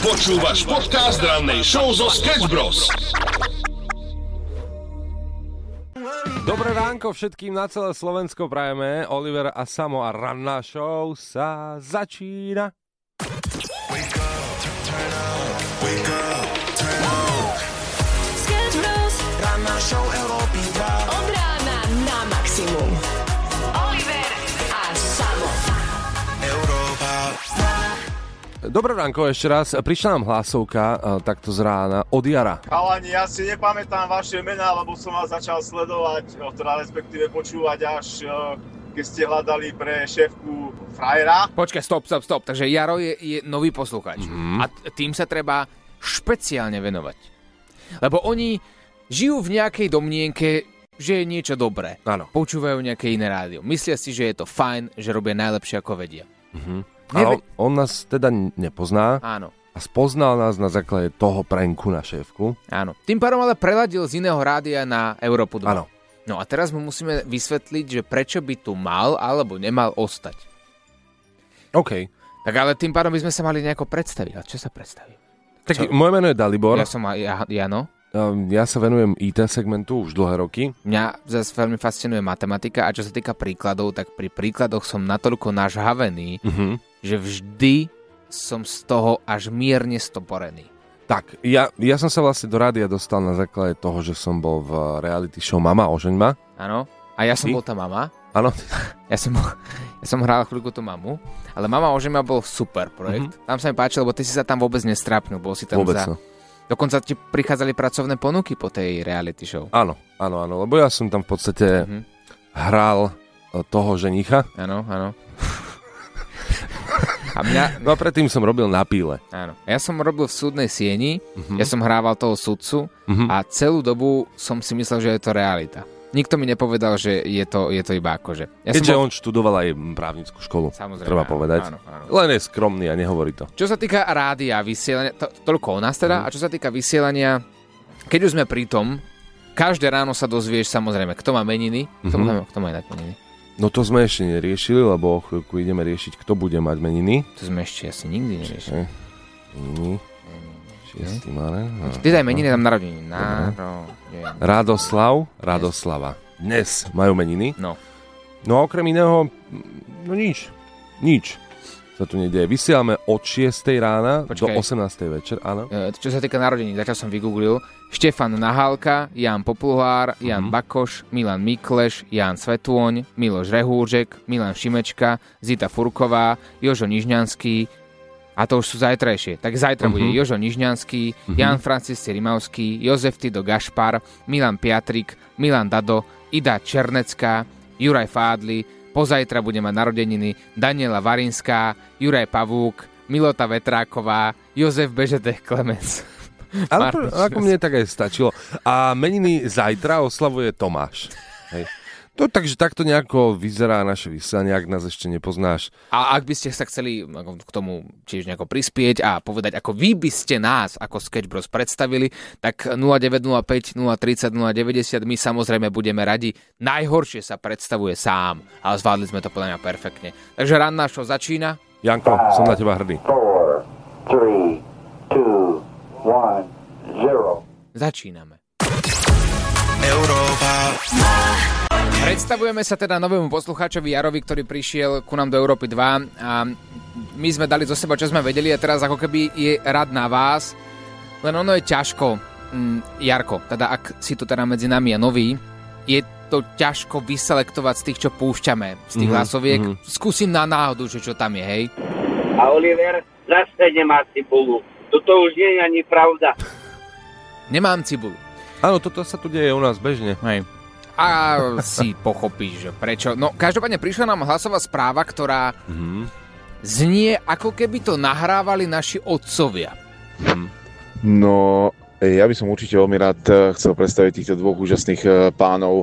Počúvaš podcast rannej show zo Sketch Bros. Dobré ránko všetkým na celé Slovensko prajeme. Oliver a Samo a ranná show sa začína. Wake up, turn up, wake up, turn up. Sketch Bros. Ranná show Európy 2. Od rána na maximum. Oliver a Samo. Európa 2. Dobré ránko ešte raz. Prišla nám hlasovka takto z rána od Jara. Chalani, ja si nepamätám vaše mená, lebo som vás začal sledovať, teda respektíve počúvať až keď ste hľadali pre šéfku frajera. Počkaj, stop. Takže Jaro je nový poslucháč. A tým sa treba špeciálne venovať. Lebo oni žijú v nejakej domnienke, že je niečo dobré. Áno. Počúvajú nejaké iné rádio. Myslia si, že je to fajn, že robia najlepšie, ako vedia. Ale on nás teda nepozná. Áno. A spoznal nás na základe toho pranku na šéfku. Áno. Tým pádom ale preladil z iného rádia na Európu 2. Áno. No a teraz mu musíme vysvetliť, že prečo by tu mal alebo nemal ostať. OK. Tak ale tým pádom by sme sa mali nejako predstaviť. A čo sa predstaví? Tak moje meno je Dalibor. Ja som Jano. Ja sa venujem IT segmentu už dlhé roky. Mňa zase veľmi fascinuje matematika a čo sa týka príkladov, tak pri príkladoch som natoľko nažhavený, že vždy som z toho až mierne stoporený. Tak, ja som sa vlastne do rádia dostal na základe toho, že som bol v reality show Mama ožeň ma. Áno. A ja som bol tá mama. Áno. Ja som hral chvíľku tú mamu, ale Mama ožeň ma bol super projekt. Tam sa mi páčilo, lebo ty si sa tam vôbec nestrápnil, bol si tam vôbec za... no. Dokonca ti prichádzali pracovné ponuky po tej reality show. Áno, lebo ja som tam v podstate hral toho ženicha. Áno. No a predtým som robil na píle. Áno. Ja som robil v súdnej sieni, ja som hrával toho sudcu a celú dobu som si myslel, že je to realita. Nikto mi nepovedal, že je to iba akože. Keďže on študoval aj právnickú školu, samozrejme, treba povedať. Áno. Len je skromný a nehovorí to. Čo sa týka rádia, vysielania, toľko o nás teda, a čo sa týka vysielania, keď už sme pri tom, každé ráno sa dozvieš samozrejme, kto má meniny, kto má inak meniny. No to sme ešte neriešili, lebo o chvíľku ideme riešiť, kto bude mať meniny. To sme ešte asi nikdy neriešili. Meniny. 6. marec. Ty daj meniny, tam narodeniny. Radoslava. Dnes majú meniny. No a okrem iného, no nič sa tu nedieje. Vysielame od 6. rána do 18. večer, áno. Čo sa týka narodení, začal som vygooglil. Štefan Nahálka, Ján Popluhár, Ján Bakoš, Milan Mikleš, Ján Svetôň, Miloš Rehúržek, Milan Šimečka, Zita Furková, Jožo Nižňanský, a to už sú zajtrajšie. Tak zajtra bude Jožo Nižňanský, Jan Francis Rimavský, Jozef Tido Gašpar, Milan Piatrik, Milan Dado, Ida Černecká, Juraj Fádli, pozajtra bude mať narodeniny Daniela Varinská, Juraj Pavúk, Milota Vetráková, Jozef Bežetech Klemens. Ale ako mne tak aj stačilo. A meniny zajtra oslavuje Tomáš. Hej. To, takže takto nejako vyzerá naše vysielanie, ak nás ešte nepoznáš. A ak by ste sa chceli k tomu tiež nejako prispieť a povedať, ako vy by ste nás ako Sketch Bros predstavili, tak 0905 030 090 my samozrejme budeme radi. Najhoršie sa predstavuje sám, ale zvládli sme to podľa mňa perfektne. Takže ranná show začína. Janko, som na teba hrdý. 4, 3, 2, 1, 0. Začíname. Európa. Predstavujeme sa teda novému poslucháčovi Jarovi, ktorý prišiel ku nám do Európy 2 a my sme dali zo seba, čo sme vedeli a teraz ako keby je rad na vás. Len ono je ťažko, Jarko, teda ak si tu teda medzi nami a nový, je to ťažko vyselektovať z tých, čo púšťame, z tých hlasoviek. Skúsim na náhodu, že čo tam je, hej. A Oliver zase nemá cibulu. Toto už nie je ani pravda. Nemám cibulu. Áno, toto sa tu deje u nás bežne. Hej. A si pochopíš, že prečo. No, každopádne prišla nám hlasová správa, ktorá znie, ako keby to nahrávali naši otcovia. No, ja by som určite veľmi rád chcel predstaviť týchto dvoch úžasných pánov,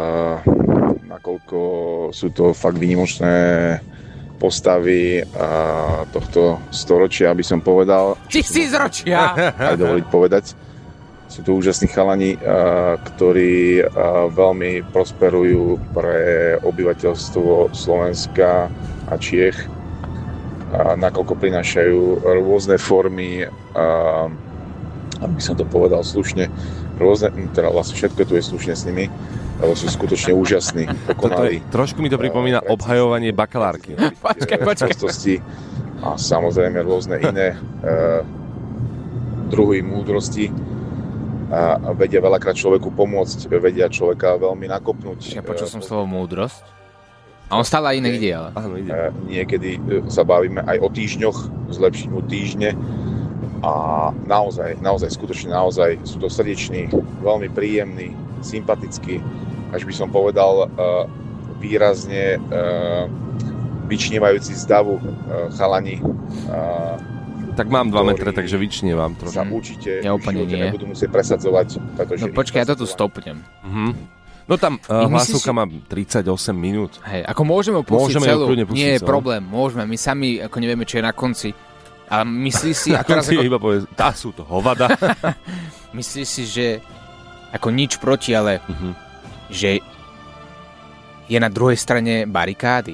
nakoľko sú to fakt výnimočné postavy tohto storočia, aby som povedal. 1000 ročia! Aj dovoliť povedať. Sú to úžasní chalani, ktorí veľmi prosperujú pre obyvateľstvo Slovenska a Čiech. nakoľko prinášajú rôzne formy, aby som to povedal slušne, teda vlastne všetko tu je slušne s nimi, lebo sú skutočne úžasní, dokonalí. Trošku mi to pripomína obhajovanie bakalárky. Počkaj. A samozrejme rôzne iné druhy múdrosti. A vedia veľakrát človeku pomôcť, vedia človeka veľmi nakopnúť. Ja počul som slovo múdrosť. A on stále aj iné ide, ale. Áno, ide. Niekedy sa bavíme aj o týždňoch, zlepšiť mu týždne. A naozaj, skutočne naozaj sú to srdeční, veľmi príjemní, sympatickí, až by som povedal výrazne vyčnievajúci z davu chalani. Tak mám 2 metre, takže vyčnievam trošku. Sa určite ja úplne v živote nie. nebudú musieť presadzovať. No počkaj, ja to tu stopnem. No tam hlasovka má 38 minút. Hej, ako môžeme pustiť Môžeme celú. ju kľudne pustiť Nie je celú. problém, môžeme. My sami ako nevieme, čo je na konci. A myslíš si, a teraz si ako, iba povie, tá sú to hovada. myslíš si, že ako nič proti, ale že je na druhej strane barikády.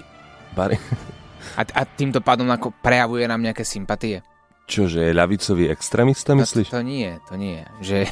A týmto pádom ako prejavuje nám nejaké sympatie. Čože, je ľavicový extrémista, myslíš? To nie. Že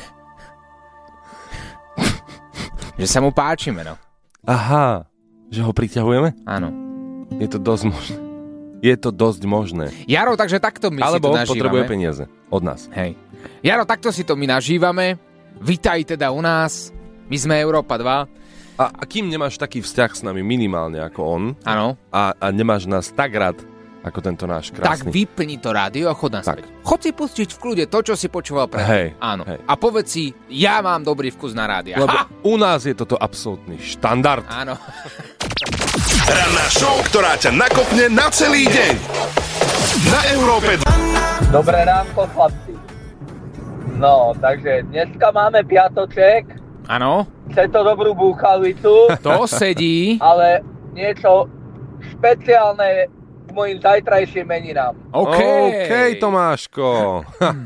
sa mu páčime, no. Aha, že ho priťahujeme? Áno. Je to dosť možné. Je to dosť možné. Jaro, takže takto my Alebo si to nažívame. potrebuje peniaze od nás. Hej. Jaro, takto si to my nažívame. Vítaj teda u nás. My sme Európa 2. A kým nemáš taký vzťah s nami minimálne ako on, Áno. a nemáš nás tak rád, ako tento náš Tak krásny. vypni to rádio a chod naspäť. Chod si pustiť v kľude to, čo si počúval predtým. Hej, Áno. hej. A povedz si, ja mám dobrý vkus na rádia. Lebo u nás je toto absolútny štandard. Áno. Ranná show, ktorá ťa nakopne na celý deň. Na Európe 2. Dobré ránko, chlapci. No, takže dneska máme piatoček. Áno. Chce to dobrú búchavicu. To sedí. Ale niečo špeciálne k mojim zajtrajším meninám. OK, Tomáško.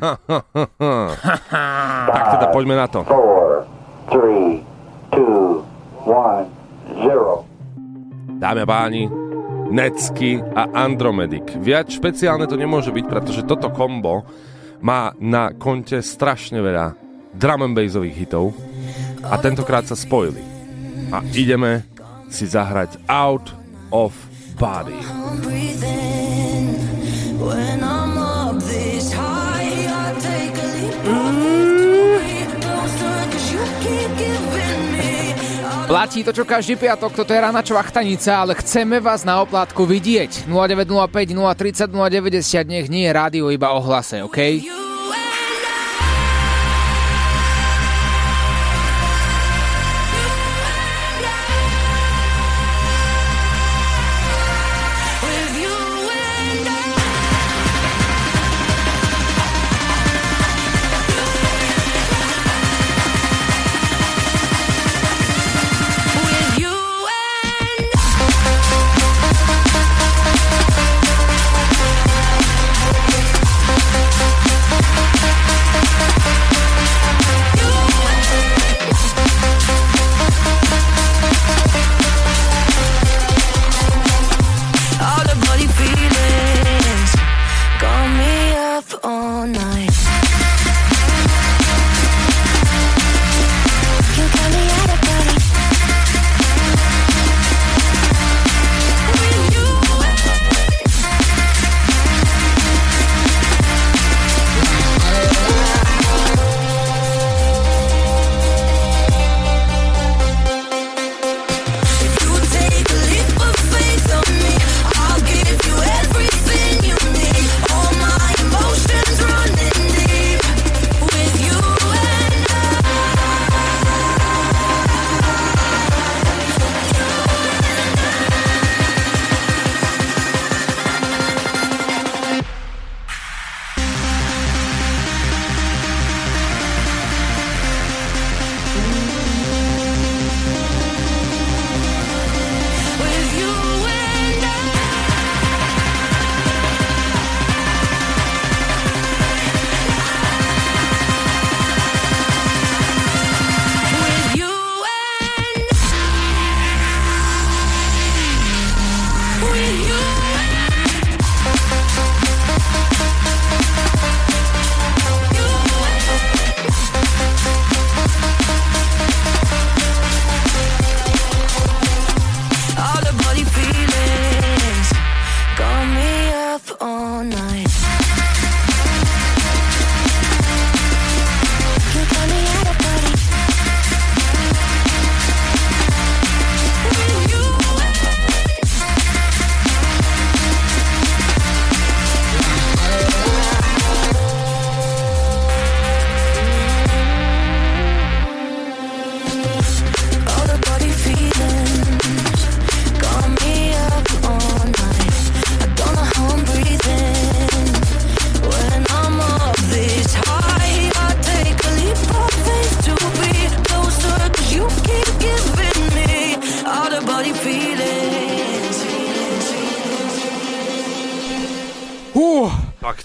Tak teda poďme na to. 4, 3, 2, 1, 0. Dámy a páni, Necky a Andromedic. Viac špeciálne to nemôže byť, pretože toto kombo má na konte strašne veľa drum and bassových hitov a tentokrát sa spojili. A ideme si zahrať Out of Body. Platí to, čo každý piatok, toto je Ránačová chtanica, ale chceme vás na oplátku vidieť. 0905 030 090, nech nie je rádio iba o hlase, OK?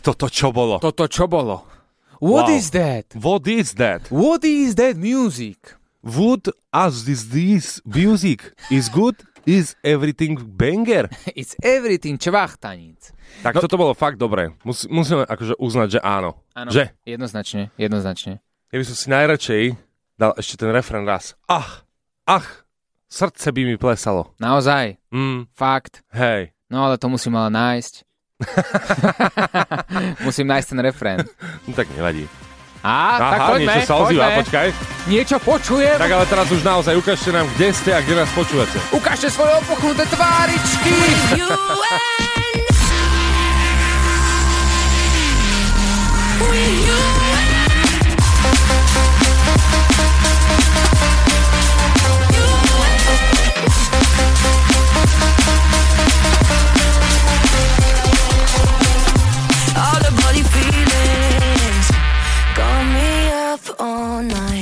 Toto čo bolo? What is that? What is that? What is that music? What as this music is good? Is everything banger? It's everything čvachtanic. Tak toto bolo fakt dobré. Musíme akože uznať, že áno. Áno, že? jednoznačne. Ja by som si najradšej dal ešte ten refrén raz. Ach, srdce by mi plesalo. Naozaj? Fakt? Hej. No ale to musím ale nájsť. Musím nájsť ten refrén. No tak nevadí. Tak poďme, niečo sa ozýva, počkaj. Niečo počujem. Tak ale teraz už naozaj ukážte nám, kde ste a kde nás počúvate. Ukážte svoje opuchnuté tváričky. All the body feelings got me up all night.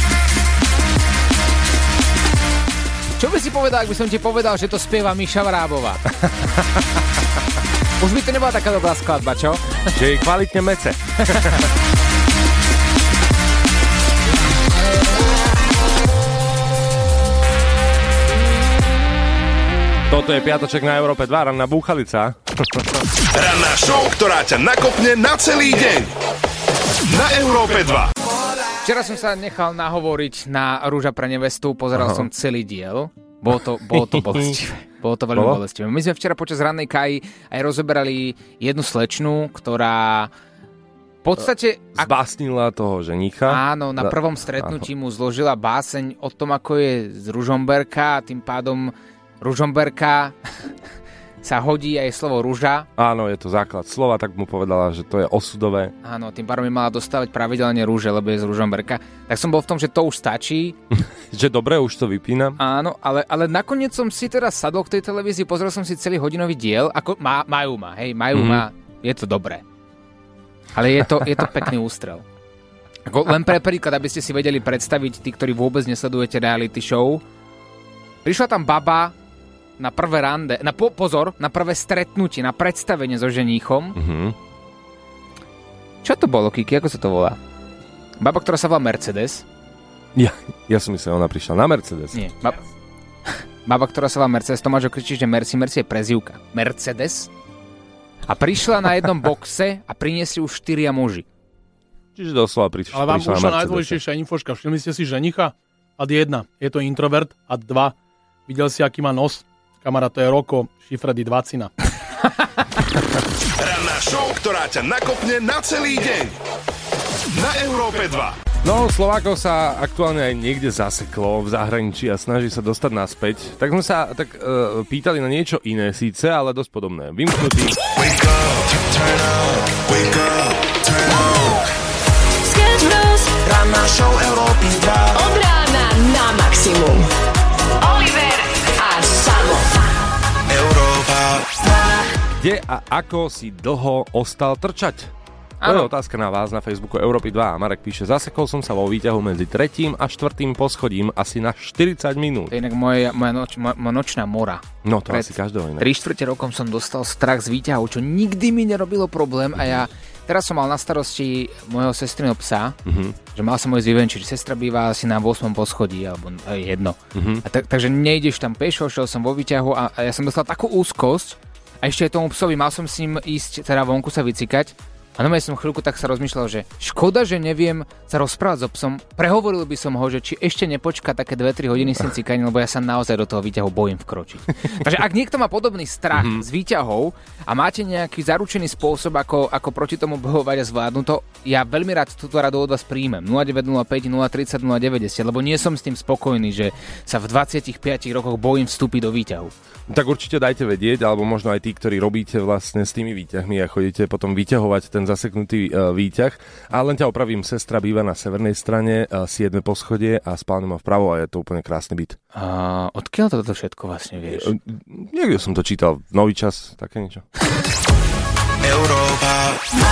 Čo by si povedal, ak by som ti povedal, že to spieva Miša Vrábová? Už by to nebola taká dobrá skladba, čo? Že je kvalitne mece. Toto je piatoček na Európe 2, ranná búchalica. Ranná show, ktorá ťa nakopne na celý deň. Na Európe 2. Včera som sa nechal nahovoriť na Rúža pre nevestu, pozeral som celý diel. Bolo to bolestivé. Bolo to veľmi bolestivé. My sme včera počas rannej káji aj rozoberali jednu slečnu, ktorá v podstate... Zbásnila toho ženicha. Áno, na prvom stretnutí mu zložila báseň o tom, ako je z Ružomberka, a tým pádom Ružomberka sa hodí aj slovo ruža. Áno, je to základ slova, tak mu povedala, že to je osudové. Áno, tým pádom mi mala dostávať pravidelne rúže, lebo je z Ružomberka. Tak som bol v tom, že to už stačí. Že dobre, už to vypínam. Áno, ale nakoniec som si teraz sadol k tej televízii, pozrel som si celý hodinový diel, ako majú ma, je to dobré. Ale je to pekný ústrel. Ako, len pre príklad, aby ste si vedeli predstaviť, tí, ktorí vôbec nesledujete reality show, prišla tam baba na prvé rande, na prvé stretnutie, na predstavenie so ženíchom. Čo to bolo, Kiki? Ako sa to volá? Baba, ktorá sa volá Mercedes. Ja som myslel, ona prišla na Mercedes. Nie. Baba, ktorá sa volá Mercedes, Tomáš kričí, že Merci je prezývka. Mercedes. A prišla na jednom boxe a priniesli už 4 muži. Čiže doslova prišla na Mercedes. Ale vám ušla najdôležitejšia infoška. Všimli ste si ženicha? Ad 1. Je to introvert. Ad 2. Videl si, aký má nos? Kamarát, to je Roko, Šifredy 20. Ranná show, ktorá ťa nakopne na celý deň. Na Európe 2. No, Slovákov sa aktuálne aj niekde zaseklo v zahraničí a snaží sa dostať naspäť. Tak sme sa pýtali na niečo iné síce, ale dosť podobné. Vymknutý. Wake up, turn up, wake up, turn up. Sketch Bros. Ranná show Európy 2. Od rána na maximum. Oliver a Samo. Európa 2. Kde a ako si dlho ostal trčať? To je otázka na vás na Facebooku Európy 2. A Marek píše, zasekol som sa vo výťahu medzi 3. a 4. poschodím asi na 40 minút. To je inak moja nočná mora. No to asi každého inak. 3/4 rokom som dostal strach z výťahu, čo nikdy mi nerobilo problém a ja teraz som mal na starosti môjho sestriného psa, že mal som môj zvyvenčiť. Sestra býva asi na 8. poschodí, alebo jedno. A takže nejdeš tam pešo, šiel som vo výťahu a ja som dostal takú úzkosť a ešte aj tomu psovi, mal som s ním ísť teda vonku sa vycikať. A no som chvíľku tak sa rozmýšľal, že škoda, že neviem sa rozprávať so psom. Prehovoril by som ho, že či ešte nepočká také 2-3 hodiny s tým cikaním, lebo ja sa naozaj do toho výťahu bojím vkročiť. Takže ak niekto má podobný strach z výťahov a máte nejaký zaručený spôsob, ako proti tomu bojovať a zvládnuť to, ja veľmi rád túto radu od vás príjmem. 0905 030 090, lebo nie som s tým spokojný, že sa v 25 rokoch bojím vstúpiť do výťahu. Tak určite dajte vedieť, alebo možno aj tí, ktorí robíte vlastne s tými výťahmi a chodíte potom vyťahovať ten zaseknutý výťah. A len ťa opravím, sestra býva na severnej strane, 7. poschodie a spálňu má vpravo a je to úplne krásny byt. A odkiaľ toto všetko vlastne vieš? Niekde som to čítal, Nový čas, také niečo. Európa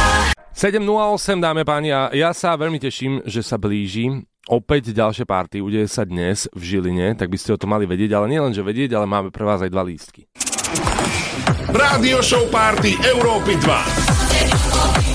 7.08, dáme páni, a ja sa veľmi teším, že sa blíži opäť ďalšie party, udeje sa dnes v Žiline, tak by ste o to mali vedieť, ale nielen, že vedieť, ale máme pre vás aj 2 lístky. Rádio show party Európy 2.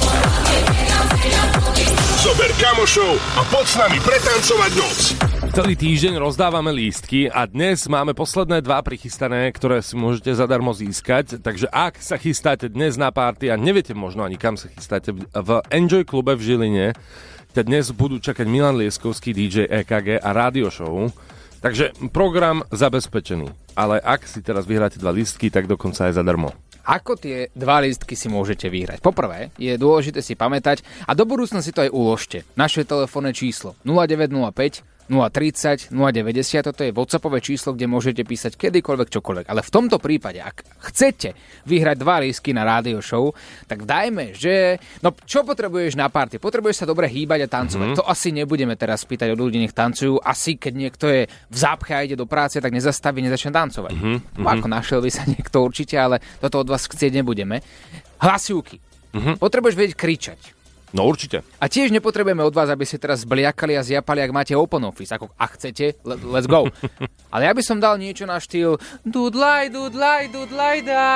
kamošov a poď s nami pretancovať noc. Celý týždeň rozdávame lístky a dnes máme posledné 2 prichystané, ktoré si môžete zadarmo získať. Takže ak sa chystáte dnes na party a neviete možno ani kam sa chystáte, v Enjoy klube v Žiline dnes budú čakať Milan Lieskovský, DJ EKG a rádio show. Takže program zabezpečený. Ale ak si teraz vyhráte 2 lístky, tak dokonca aj zadarmo. Ako tie 2 lístky si môžete vyhrať? Poprvé, je dôležité si pamätať a do budúcna si to aj uložte. Naše telefónne číslo 0905 030 090, toto je WhatsAppové číslo, kde môžete písať kedykoľvek čokoľvek. Ale v tomto prípade, ak chcete vyhrať 2 lístky na rádio show, tak dajme, že... No čo potrebuješ na party? Potrebuješ sa dobre hýbať a tancovať. To asi nebudeme teraz spýtať od ľudí, nech tancujú. Asi keď niekto je v zápche a ide do práce, tak nezastaví, nezačne tancovať. Ako našiel by sa niekto určite, ale toto od vás chcieť nebudeme. Hlasivky. Potrebuješ vedieť kričať. No určite. A tiež nepotrebujeme od vás, aby ste teraz zbliakali a zjapali, ak máte open office. Ako, ak chcete, let's go. Ale ja by som dal niečo na štýl dudlaj, dudlaj, dudlaj, dá.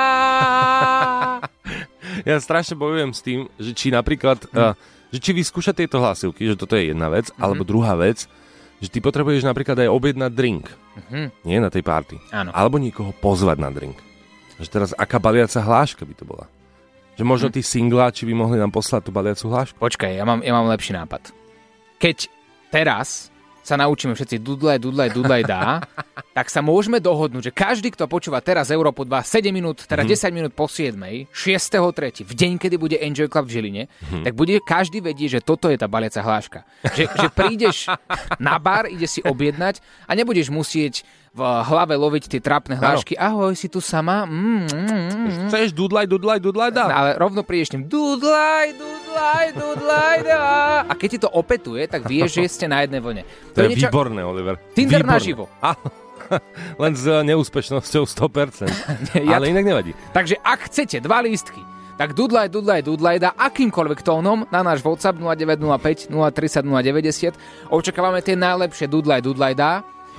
Ja strašne bojujem s tým, že či napríklad, že či vyskúšať tieto hlasivky, že toto je jedna vec, alebo druhá vec, že ty potrebuješ napríklad aj objednať drink. Nie na tej party. Áno. Alebo niekoho pozvať na drink. Že teraz aká baliaca hláška by to bola. Že možno tí singláči by mohli nám poslať tú baliacu hlášku. Počkaj, ja mám lepší nápad. Keď teraz sa naučíme všetci dudlaj, dudlaj, dudlaj dá, tak sa môžeme dohodnúť, že každý, kto počúva teraz Európu 2 7 minút, teda 10 minút po 7, 6.3, v deň, kedy bude Enjoy Club v Žiline, tak bude každý vedieť, že toto je tá baliaca hláška. Že prídeš na bar, ideš si objednať a nebudeš musieť v hlave loviť tie trápne hlášky. Ahoj, si tu sama? Chceš dudlaj, dudlaj, dudlaj dá. Ale rovno prídeš tým dudlaj, dudlaj, dudlaj dá. A keď ti to opetuje, tak vieš, že ste na jednej vlne. To je výborné, Oliver. Tinder naživo. Len s neúspešnosťou 100%. Ale inak nevadí. Takže ak chcete 2 lístky, tak dudlaj, dudlaj, dudlaj dá akýmkoľvek tónom na náš WhatsApp 0905 030 090. Očakávame tie najlepšie dudlaj, dudlaj dá.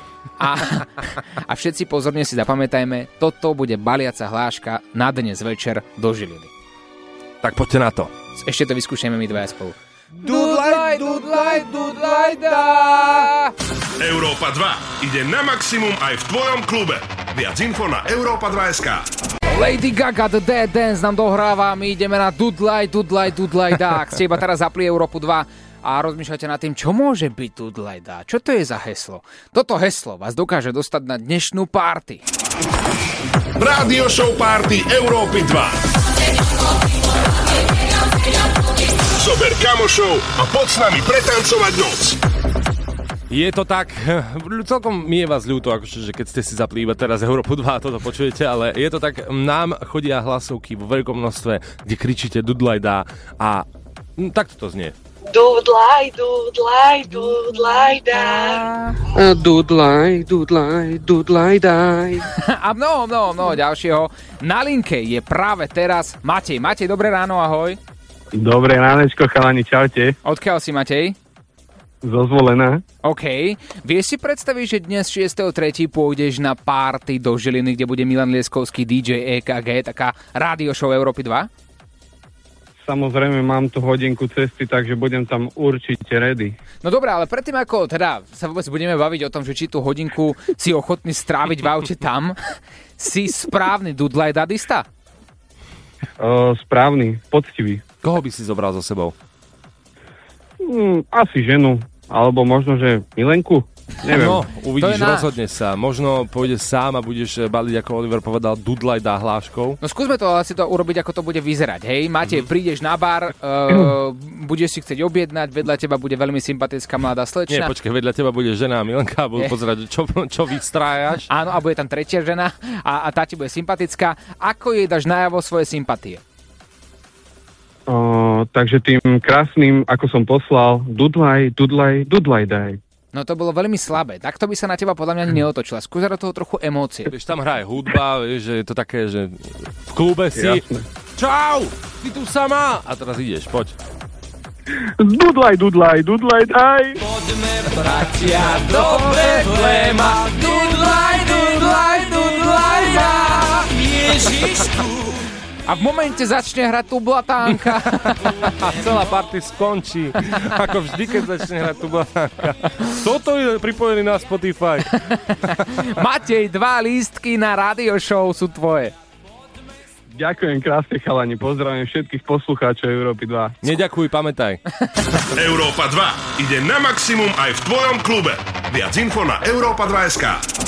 A všetci pozorne si zapamätajme, toto bude baliaca hláška na dnes večer do Žiliny. Tak poďte na to. Ešte to vyskúšame my dvaja spolu. Dudlaj, dudlaj, dudlaj dá. Európa 2 ide na maximum aj v tvojom klube. Viac info na Europa2.sk. Lady Gaga, The Dead Dance nám dohráva, my ideme na dudlaj, dudlaj, dudlaj dá. Ak ste iba teraz zapli Európu 2 a rozmýšľate nad tým, čo môže byť dudlaj dá. Čo to je za heslo? Toto heslo vás dokáže dostať na dnešnú party. Rádio show party Európy 2. Zober kamošov a poď s nami pretancovať noc. Je to tak, celkom mi je vás ľúto, akože, že keď ste si zapli iba teraz Európu 2 a toto počujete, ale je to tak, nám chodia hlasovky vo veľkom množstve, kde kričíte dudlaj dá a takto to znie. Dudlaj, dudlaj, dudlaj daj. Dudlaj, dudlaj, dudlaj daj. A mnoho ďalšieho. Na linke je práve teraz Matej. Matej, dobré ráno, ahoj. Dobré ránečko, chalani, čaute. Odkiaľ si, Matej? Zo Zvolená. OK. Vieš si predstaviť, že dnes 6.3. pôjdeš na party do Žiliny, kde bude Milan Lieskovský, DJ EKG, taká rádio show Európy 2? Samozrejme, mám tu hodinku cesty, takže budem tam určite ready. No dobré, ale predtým ako teda sa vôbec budeme baviť o tom, že či tú hodinku si ochotný stráviť v aute tam, si správny dudlaj dadista? Správny, poctivý. Koho by si zobral so sebou? Asi ženu, alebo možno, že Milenku. Neviem. No, uvidíš, rozhodne sa. Možno pôjdeš sám a budeš baliť, ako Oliver povedal, dudlaj dá hláškou. No skúsme to asi to urobiť, ako to bude vyzerať. Hej, Matej, prídeš na bar, budeš si chcieť objednať, vedľa teba bude veľmi sympatická mladá slečna. Nie, počkaj, vedľa teba bude žena a Milenka a budú pozerať, čo vystrájaš. Áno, a bude tam tretia žena a tá ti bude sympatická. Ako jej dáš najavo svoje sympatie? Takže tým krásnym, ako som poslal, dudlaj, dudlaj, dudlaj daj. No to bolo veľmi slabé. Takto by sa na teba podľa mňa ani neotočila. Skús do toho trochu emócie. Vieš, tam hraje hudba, vieš, že je to také, že v klube si... Jasne. Čau, ty tu sama! A teraz ideš, poď. Dudlaj, dudlaj, dudlaj daj. Poďme, bratia, do Betlema. Dudlaj, dudlaj, dudlaj daj. Ježišku, A v momente začne hrať tu Blatánka. A celá party skončí. Ako vždy, keď začne hrať tu Blatánka. Toto je pripojený na Spotify. Matej, 2 lístky na radio show sú tvoje. Ďakujem krásne, chalani. Pozdravím všetkých poslucháčov Európy 2. Neďakuj, pamätaj. Európa 2 ide na maximum aj v tvojom klube. Viac info na Európa2.sk.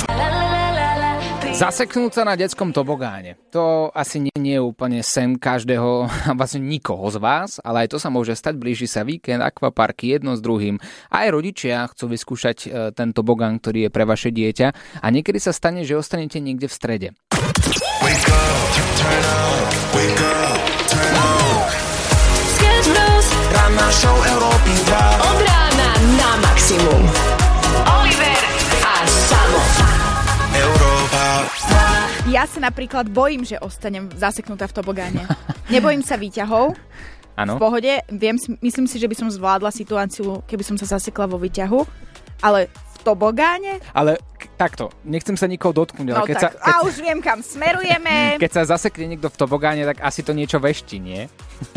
Zaseknúť sa na detskom tobogáne. To asi nie je úplne sen každého, vlastne nikoho z vás, ale aj to sa môže stať. Blíži sa víkend, akvaparky jedno s druhým. Aj rodičia chcú vyskúšať ten tobogán, ktorý je pre vaše dieťa. A niekedy sa stane, že ostanete niekde v strede. Wake up, turn up, wake up, turn up. Sketch Bros. Ranná show Európy 2. Od rána na maximum. Oliver a Samo. Európa. Ja sa napríklad bojím, že ostanem zaseknutá v tobogáne. Nebojím sa výťahov. Áno. V pohode. Myslím si, že by som zvládla situáciu, keby som sa zasekla vo výťahu. Ale v tobogáne? Ale takto, nechcem sa nikoho dotknúť. No tak, už viem, kam smerujeme. Keď sa zasekne niekto v tobogáne, tak asi to niečo vešti, nie?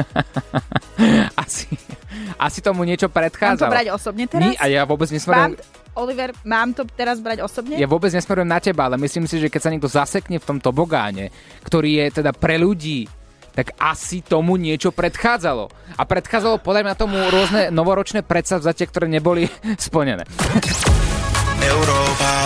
asi tomu niečo predchádzalo. Mám to brať osobne teraz? Nie, a ja vôbec nesmerujem... Oliver, mám to teraz brať osobne? Ja vôbec nesmerujem na teba, ale myslím si, že keď sa niekto zasekne v tom tobogáne, ktorý je teda pre ľudí, tak asi tomu niečo predchádzalo. A predchádzalo podľa mňa tomu rôzne novoročné predsavzatia, ktoré neboli splnené. Európa.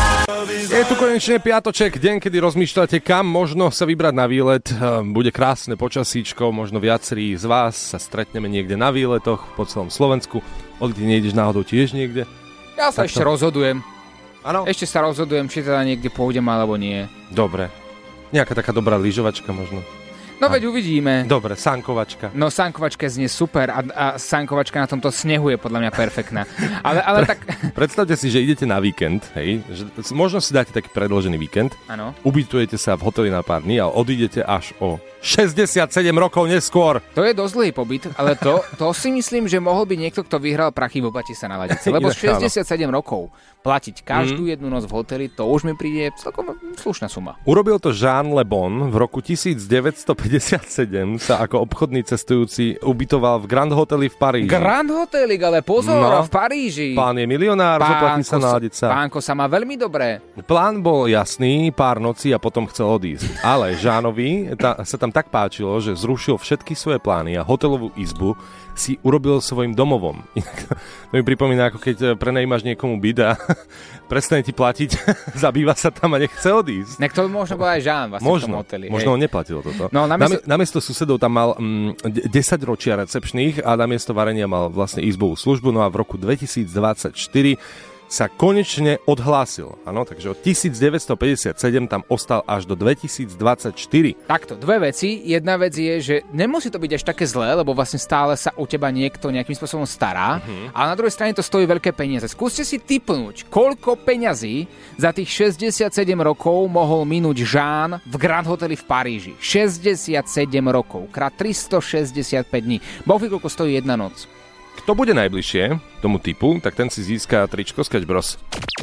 Je tu konečne piatoček, deň, kedy rozmýšľate, kam možno sa vybrať na výlet. Bude krásne počasíčko, možno viacerí z vás sa stretneme niekde na výletoch po celom Slovensku. Odkedy nejdeš náhodou tiež niekde? Ja sa ešte rozhodujem. Áno? Ešte sa rozhodujem, či teda niekde pôjdem alebo nie. Dobre. Nejaká taká dobrá lyžovačka možno. No veď uvidíme. Dobre, sankovačka. No sankovačka znie super a sankovačka na tomto snehu je podľa mňa perfektná. Ale tak... Predstavte si, že idete na víkend, hej, že možno si dáte taký predĺžený víkend. Áno. Ubytujete sa v hoteli na pár dní a odídete až o 67 rokov neskôr. To je dosť dlhý pobyt, ale to si myslím, že mohol by niekto, kto vyhral prachy v opati sa naladiť. Lebo 67 rokov platiť každú jednu noc v hoteli, to už mi príde celkom slušná suma. Urobil to Jean Le Bon v roku 1957 sa ako obchodný cestujúci ubytoval v Grand Hoteli v Paríži. Grand Hoteli, ale pozor, v Paríži. Pán je milionár, zaplatí sa naladiť sa. Pánko sa má veľmi dobré. Plán bol jasný, pár nocí a potom chcel odísť. Ale Jeanovi sa tam tak páčilo, že zrušil všetky svoje plány a hotelovú izbu si urobil svojim domovom. To mi pripomína, ako keď prenajímaš niekomu byt a prestane ti platiť, zabýva sa tam a nechce odísť. Nek to možno bol aj Jean vlastne v tom hoteli. Možno on neplatil toto. No, namiesto susedov tam mal 10 ročia recepčných a namiesto varenia mal vlastne izbovú službu. No a v roku 2024 sa konečne odhlásil. Áno, takže od 1957 tam ostal až do 2024. Takto, dve veci. Jedna vec je, že nemusí to byť až také zlé, lebo vlastne stále sa o teba niekto nejakým spôsobom stará. A na druhej strane to stojí veľké peniaze. Skúste si tipnúť, koľko peňazí za tých 67 rokov mohol minúť Jean v Grand Hoteli v Paríži. 67 rokov, krát 365 dní. Boh vie, koľko stojí jedna noc. Kto bude najbližšie tomu typu, tak ten si získa tričko Sketch Bros.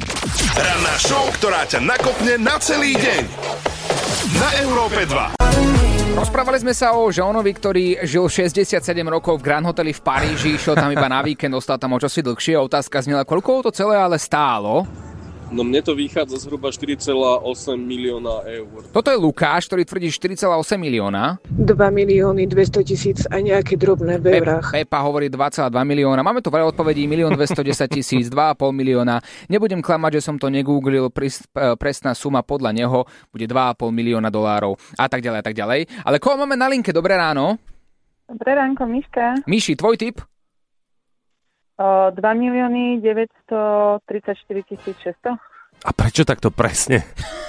Ranná show, ktorá ťa nakopne na celý deň. Na Európe 2. Rozprávali sme sa o Jeanovi, ktorý žil 67 rokov v Grand Hoteli v Paríži, šiel tam iba na víkend, ostal tam o čosi dlhšie. Otázka znela, koľko to celé ale stálo? No mne to vychádza zhruba 4,8 milióna eur. Toto je Lukáš, ktorý tvrdí 4,8 milióna. 2 milióny 200 tisíc a nejaké drobné v eurách. Pepa hovorí 2,2 milióna. Máme tu veľa odpovedí, 1 210 000, 2,5 milióna. Nebudem klamať, že som to negooglil, presná suma podľa neho bude 2,5 milióna dolárov a tak ďalej a tak ďalej. Ale koho máme na linke? Dobré ráno. Dobré ránko, Miška. Miši, tvoj tip? 2 milióny 934 600. A prečo takto presne?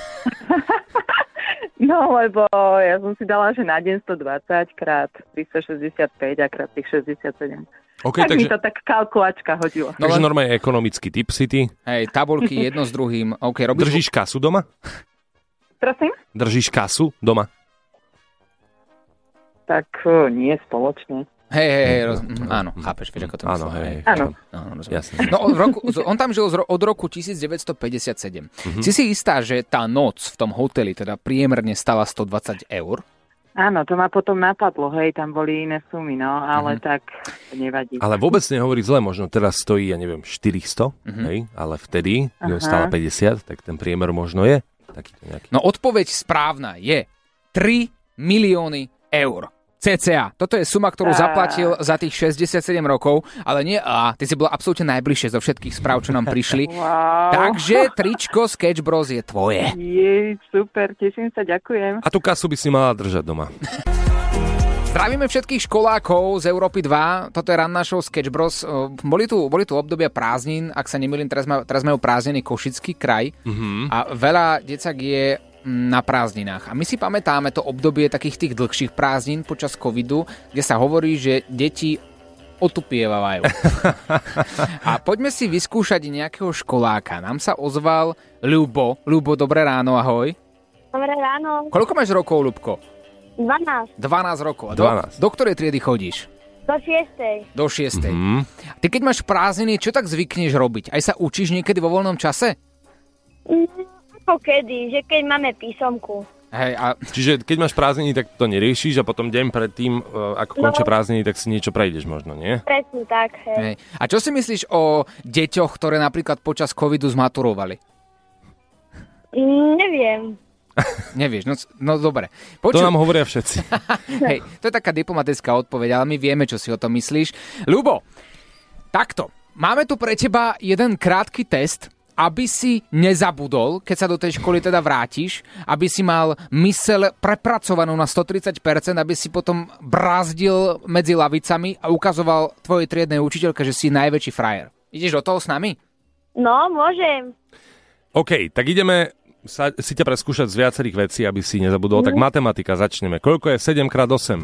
No, lebo ja som si dala, že na deň 120 krát 365 a krát tých 67. Okay, tak mi to tak kalkulačka hodila. No, takže normálne ekonomický tip city. Hej, tabulky jedno s druhým. Okay, Držíš kasu doma? Prosím? Držíš kasu doma? Tak nie spoločne. Hej, áno, chápeš, vieš, ako to áno, myslím. Áno. Jasne. No, on tam žil od roku 1957. Si istá, že tá noc v tom hoteli teda priemerne stala 120 eur? Áno, to ma potom napadlo, hej, tam boli iné sumy, no, ale tak nevadí. Ale vôbec nehovorí zle, možno teraz stojí, ja neviem, 400, hej, ale vtedy stála 50, tak ten priemer možno je takýto nejaký. No odpoveď správna je 3 milióny eur. CCA. Toto je suma, ktorú zaplatil za tých 67 rokov, ale nie ty si bola absolútne najbližšie zo všetkých správ, čo nám prišli. Wow. Takže tričko Sketch Bros je tvoje. Jej, super, teším sa, ďakujem. A tú kasu by si mala držať doma. Zdravíme všetkých školákov z Európy 2. Toto je ranná show Sketch Bros. Boli tu obdobia prázdnin, ak sa nemýlim, teraz majú prázdniny Košický kraj a veľa decák je na prázdninách. A my si pamätáme to obdobie takých tých dlhších prázdnin počas covidu, kde sa hovorí, že deti otupievajú. A poďme si vyskúšať nejakého školáka. Nám sa ozval Ľubo. Ľubo, dobré ráno, ahoj. Dobré ráno. Koľko máš rokov, Ľubko? 12. 12 rokov. A 12. Do ktorej triedy chodíš? Do 6. Do 6. Ty keď máš prázdniny, čo tak zvykneš robiť? Aj sa učíš niekedy vo voľnom čase? Ako kedy, že keď máme písomku. Hej, čiže keď máš prázdniny, tak to neriešiš a potom deň predtým, ako končia prázdniny, tak si niečo prejdeš možno, nie? Presne tak, hej. A čo si myslíš o deťoch, ktoré napríklad počas covidu zmaturovali? Neviem. Nevieš, no dobre. To nám hovoria všetci. Hej, to je taká diplomatická odpoveď, ale my vieme, čo si o tom myslíš. Ľubo, takto, máme tu pre teba jeden krátky test, aby si nezabudol, keď sa do tej školy teda vrátiš, aby si mal myseľ prepracovanú na 130%, aby si potom brázdil medzi lavicami a ukazoval tvojej triednej učiteľke, že si najväčší frajer. Ideš do toho s nami? No, môžem. OK, tak ideme si ťa preskúšať z viacerých vecí, aby si nezabudol. Tak matematika, začneme. Koľko je 7x8?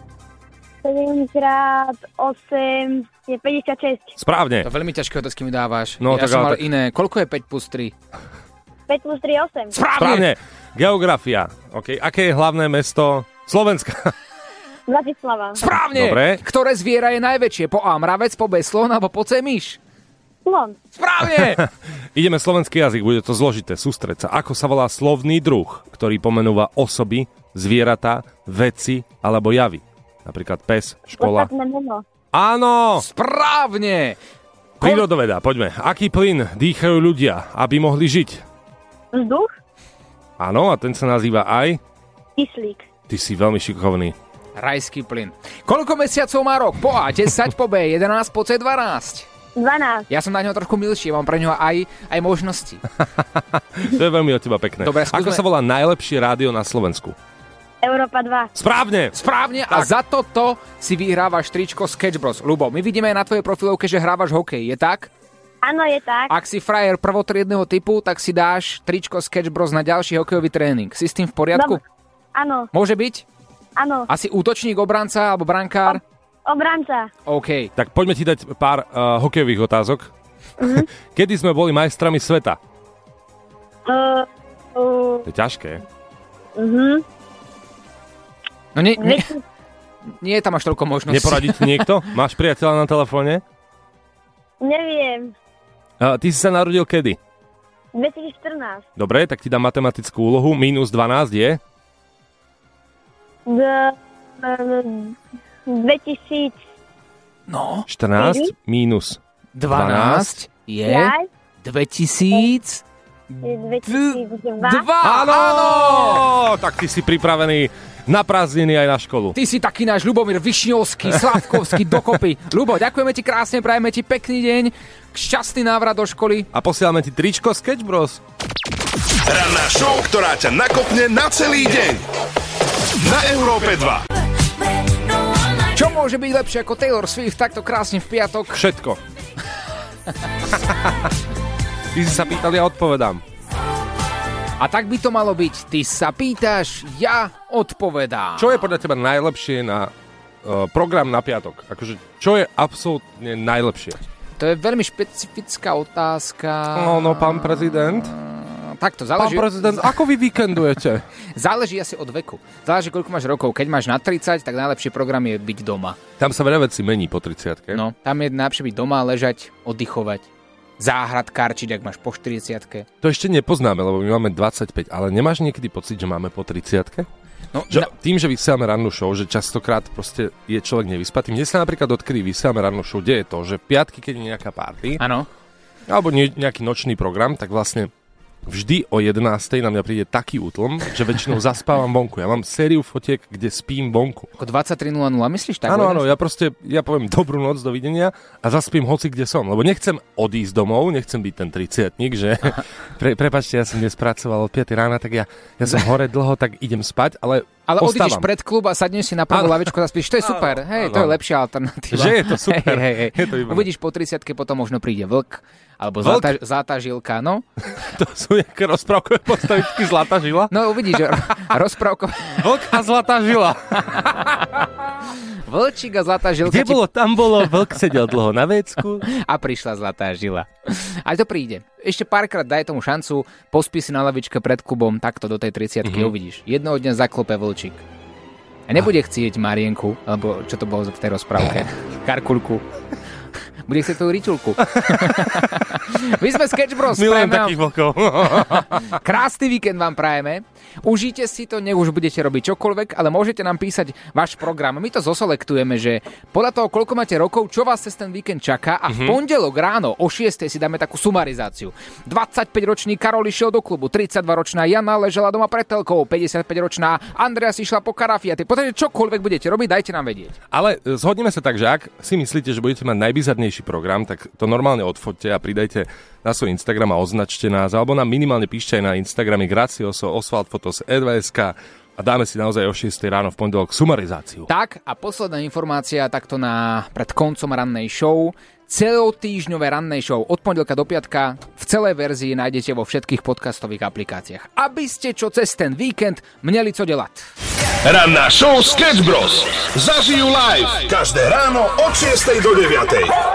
7x8 je 56. Správne. To veľmi ťažké otázky mi dávaš. No, ja som mal iné. Koľko je 5 plus 3? 5 plus 3 8. Správne. Geografia. OK. Aké je hlavné mesto Slovenska? Bratislava. Správne. Dobre. Ktoré zviera je najväčšie? Po A mravec, po B slon alebo po C myš? Slon. Správne. Ideme slovenský jazyk, bude to zložité. Sústreď sa. Ako sa volá slovný druh, ktorý pomenúva osoby, zvieratá, veci alebo javy? Napríklad pes, škola. Áno! Správne! Prírodoveda, poďme. Aký plyn dýchajú ľudia, aby mohli žiť? Vzduch? Áno, a ten sa nazýva aj? Kyslík. Ty si veľmi šikovný. Rajský plyn. Koľko mesiacov má rok? Po A 10, po B 11, po C 12. 12. Ja som na neho trošku milší, mám pre neho aj možnosti. To je veľmi od teba pekné. Dobre, ako sa volá najlepšie rádio na Slovensku? Európa 2. Správne! Správne tak. A za toto si vyhrávaš tričko Sketch Bros. Ľubo, my vidíme aj na tvojej profilovke, že hrávaš hokej, je tak? Áno, je tak. Ak si frajer prvotriedneho typu, tak si dáš tričko Sketch Bros na ďalší hokejový tréning. Si s tým v poriadku? Áno. Môže byť? Áno. Asi útočník, obranca alebo brankár? Obranca. OK. Tak poďme ti dať pár hokejových otázok. Kedy sme boli majstrami sveta? To je ťažké. No nie je tam až toľko možností. Neporadiť niekto? Máš priateľa na telefóne? Neviem. Ty si sa narodil kedy? 2014. Dobre, tak ti dám matematickú úlohu. Minus 12 je? 2000. No. 14 minus 12 je 2000. 2002. Áno! Tak ty si pripravený na prázdniny aj na školu. Ty si taký náš Ľubomír Višňovský, Slavkovský dokopy. Ľubo, ďakujeme ti krásne, prajeme ti pekný deň, šťastný návrat do školy. A posielame ti tričko Sketch Bros. Ranná show, ktorá ťa nakopne na celý deň. Na Európe 2. Čo môže byť lepšie ako Taylor Swift takto krásne v piatok? Všetko. Ty si sa pýtal, ja odpovedám. A tak by to malo byť. Ty sa pýtaš, ja odpovedám. Čo je podľa teba najlepšie na program na piatok? Akože, čo je absolútne najlepšie? To je veľmi špecifická otázka. No, pán prezident. Takto, záleží... Pán prezident, ako vy víkendujete? Záleží asi od veku. Záleží, koľko máš rokov. Keď máš na 30, tak najlepší program je byť doma. Tam sa veľa vecí mení po 30-ke. No, tam je najlepšie byť doma, ležať, oddychovať. Záhradkárčiť, ak máš po 40-ke. To ešte nepoznáme, lebo my máme 25, ale nemáš niekedy pocit, že máme po 30-ke? No, Tým, že vysielame rannú show, že častokrát proste je človek nevyspatý. Mne sa napríklad odkedy vysielame rannú show, deje to, že piatky, keď je nejaká party, alebo nejaký nočný program, tak vlastne vždy o 11:00 na mňa príde taký útlm, že väčšinou zaspávam vonku. Ja mám sériu fotiek, kde spím vonku. Ako 23:00, myslíš tak? Áno, ja poviem dobrú noc, dovidenia a zaspím hoci kde som, lebo nechcem odísť domov, nechcem byť ten 30-tník, že prepáčte, ja som dnes pracoval od 5:00 rána, tak ja som hore dlho, tak idem spať, ale odídeš pred klub a sadneš si na prvú lavičku a zaspíš, to je super, to je lepšia alternatíva. Že je to super. Hej. Uvidíš po 30-ke, potom možno príde vlk, alebo zlatá žilka, no. To sú nejaké rozprávkové postavičky, zlatá žila? No uvidíš, rozprávkové. Vlk a zlatá žila. Vlčík a zlatá žilka. Tam bolo, vlk sedel dlho na vecku. A prišla zlatá žila. Ale to príde. Ešte párkrát daj tomu šancu, pospí si na lavičke pred klubom, takto do tej 30-ky uvidíš. Jednoho dňa zaklope vlčík. A nebude chcieť Marienku, alebo čo to bolo v tej rozprávke? Karkulku. Bude chcieť tvoju ričulku. My sme Sketch Bros. Milujem takých vlkov. Krásny víkend vám prajeme. Užite si to, nech už budete robiť čokoľvek, ale môžete nám písať váš program. My to zoselektujeme, že podľa toho, koľko máte rokov, čo vás cez ten víkend čaká a v pondelok ráno o 6:00 si dáme takú sumarizáciu. 25-ročný Karol išiel do klubu, 32-ročná Jana ležela doma pred telkou, 55-ročná Andrea si išla po karafiaty. Potom čokoľvek budete robiť, dajte nám vedieť. Ale zhodneme sa tak, že ak si myslíte, že budete mať najbizarnejší program, tak to normálne odfoďte a pridajte na svoj Instagram a označte nás, alebo nám minimálne píšte aj na Instagrame Gracioso, Oswald Fotos, E2SK a dáme si naozaj o 6:00 ráno v pondelok sumarizáciu. Tak a posledná informácia takto pred koncom rannej show. Celotýždňové rannej show od pondelka do piatka v celej verzii nájdete vo všetkých podcastových aplikáciách. Aby ste čo cez ten víkend měli co delať. Ranná show Sketch Bros. Zažijú live každé ráno od 6:00 do 9:00.